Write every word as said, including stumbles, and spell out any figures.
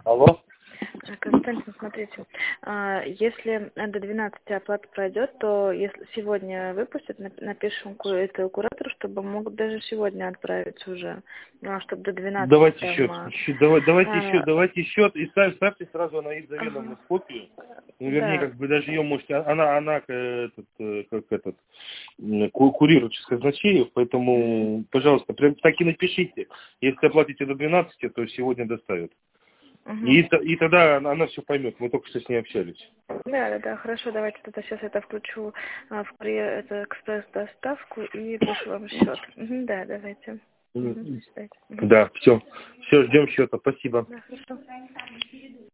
Алло. Константин, смотрите, а, если до двенадцати оплата пройдет, то если сегодня выпустят, нап- напишем ку- это куратору, чтобы могут даже сегодня отправить уже, ну, а чтобы до двенадцати Давайте там... счет. а, Счет, давай, давайте а, счет, давайте счет и ставь, ставьте сразу Анаид ага, Завеновну в копию. Ну, вернее, да. как бы даже ее можете, она, она э, этот, э, как этот, м, ку- курирует через казначеев, Мгм. поэтому, пожалуйста, прям так и напишите. Если оплатите до двенадцати, то сегодня доставят. Мгм. И, т- и тогда она, она все поймет. Мы только что с ней общались. Да, да, да, хорошо, давайте тогда сейчас это включу а, в при- это экспресс-доставку и вышлю вам счет. Мгм, да, давайте. Мгм, М, до свидания. Мгм. Да, все. Все, ждем счета. Спасибо. Да, хорошо.